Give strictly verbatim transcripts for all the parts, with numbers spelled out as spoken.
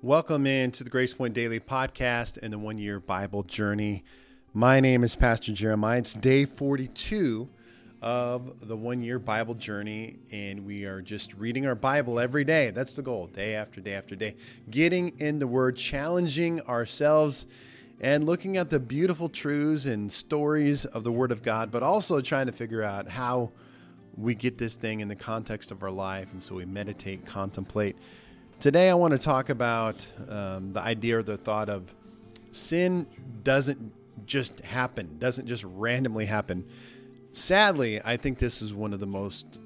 Welcome into the Grace Point Daily Podcast and the One Year Bible Journey. My name is Pastor Jeremiah. It's day forty-two of the One Year Bible Journey, and we are just reading our Bible every day. That's the goal, day after day after day. Getting in the Word, challenging ourselves, and looking at the beautiful truths and stories of the Word of God, but also trying to figure out how we get this thing in the context of our life, and so we meditate, contemplate. Today I want to talk about um, the idea or the thought of sin doesn't just happen, doesn't just randomly happen. Sadly, I think this is one of the most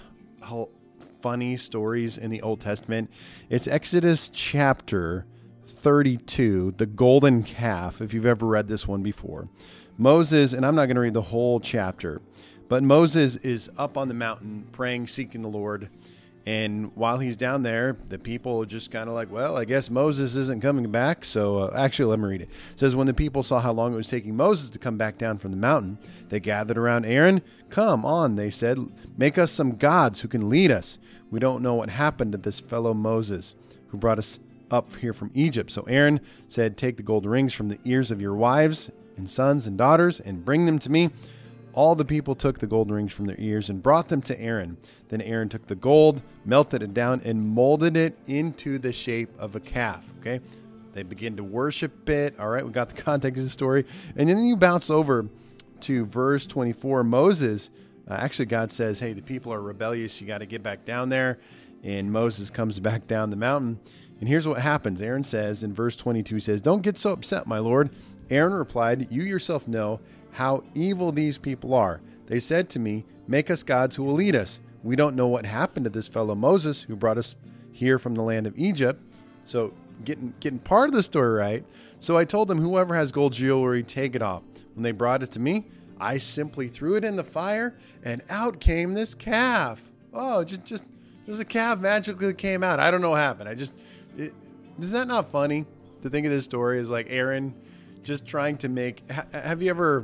funny stories in the Old Testament. It's Exodus chapter thirty-two, the golden calf, if you've ever read this one before. Moses, and I'm not going to read the whole chapter, but Moses is up on the mountain praying, seeking the Lord. And while he's down there, the people are just kind of like, well, I guess Moses isn't coming back. So uh, actually, let me read it. It says, when the people saw how long it was taking Moses to come back down from the mountain, they gathered around Aaron. Come on, they said, make us some gods who can lead us. We don't know what happened to this fellow Moses who brought us up here from Egypt. So Aaron said, take the gold rings from the ears of your wives and sons and daughters and bring them to me. All the people took the gold rings from their ears and brought them to Aaron. Then Aaron took the gold, melted it down, and molded it into the shape of a calf. Okay, they begin to worship it. All right, we got the context of the story. And then you bounce over to verse twenty-four. Moses, uh, actually God says, hey, the people are rebellious. You got to get back down there. And Moses comes back down the mountain. And here's what happens. Aaron says in verse twenty-two, he says, don't get so upset, my Lord. Aaron replied, you yourself know how evil these people are. They said to me, make us gods who will lead us. We don't know what happened to this fellow Moses who brought us here from the land of Egypt. So getting getting part of the story right. So I told them, whoever has gold jewelry, take it off. When they brought it to me, I simply threw it in the fire and out came this calf. Oh, just, just there's a calf magically came out. I don't know what happened. I just, it, is that not funny to think of this story as like Aaron just trying to make, ha, have you ever,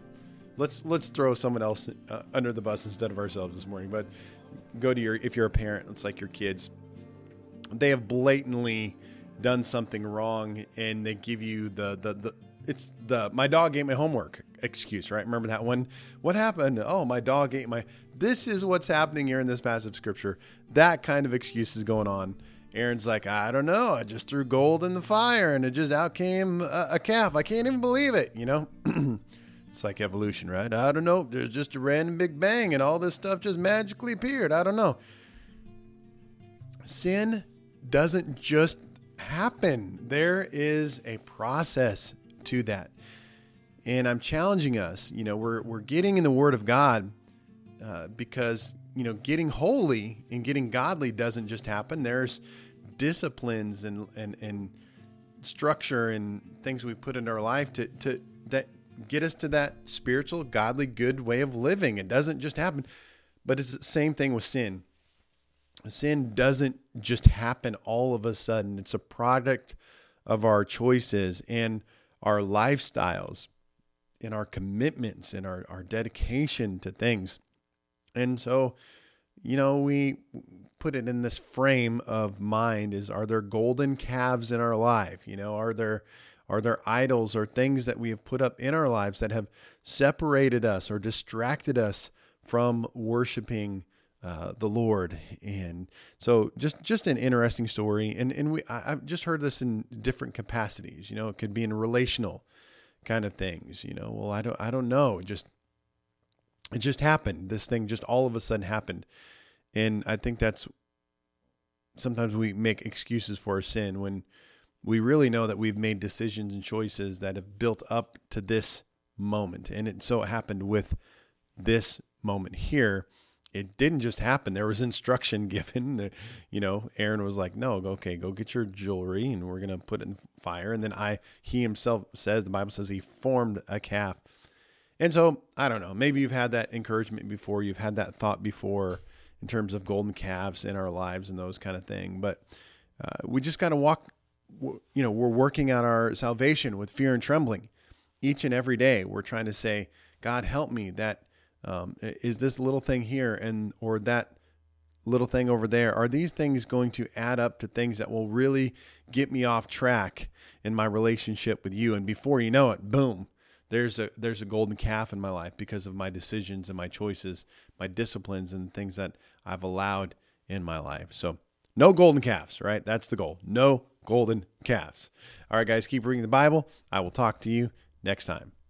let's let's throw someone else uh, under the bus instead of ourselves this morning, but go to your, if you're a parent, it's like your kids, they have blatantly done something wrong and they give you the, the, the it's the, my dog ate my homework excuse, right? Remember that one? What happened? Oh, my dog ate my, this is what's happening here in this passage of scripture. That kind of excuse is going on. Aaron's like, I don't know. I just threw gold in the fire and it just out came a, a calf. I can't even believe it. You know, it's like evolution, right? I don't know. There's just a random big bang and all this stuff just magically appeared. I don't know. Sin doesn't just happen. There is a process to that. And I'm challenging us, you know, we're, we're getting in the Word of God uh, because you know, getting holy and getting godly doesn't just happen. There's disciplines and, and, and structure and things we put into our life to, to that get us to that spiritual, godly, good way of living. It doesn't just happen, but it's the same thing with sin. Sin doesn't just happen all of a sudden. It's a product of our choices and our lifestyles and our commitments and our, our dedication to things. And so, you know, we put it in this frame of mind is, are there golden calves in our life? You know, are there, are there idols or things that we have put up in our lives that have separated us or distracted us from worshiping uh, the Lord? And so just, just an interesting story. And, and we, I, I've just heard this in different capacities, you know, it could be in relational kind of things, you know, well, I don't, I don't know. It just, It just happened. This thing just all of a sudden happened. And I think that's sometimes we make excuses for our sin when we really know that we've made decisions and choices that have built up to this moment. And it so happened with this moment here. It didn't just happen. There was instruction given. You know, Aaron was like, no, okay, go get your jewelry and we're going to put it in fire. And then I, he himself says, the Bible says he formed a calf. And so, I don't know, maybe you've had that encouragement before, you've had that thought before in terms of golden calves in our lives and those kind of thing. But uh, we just got to walk, you know, we're working on our salvation with fear and trembling each and every day. We're trying to say, God, help me. That um, is this little thing here and or that little thing over there, are these things going to add up to things that will really get me off track in my relationship with you? And before you know it, boom, there's a there's a golden calf in my life because of my decisions and my choices, my disciplines and things that I've allowed in my life. So no golden calves, right? That's the goal. No golden calves. All right, guys, keep reading the Bible. I will talk to you next time.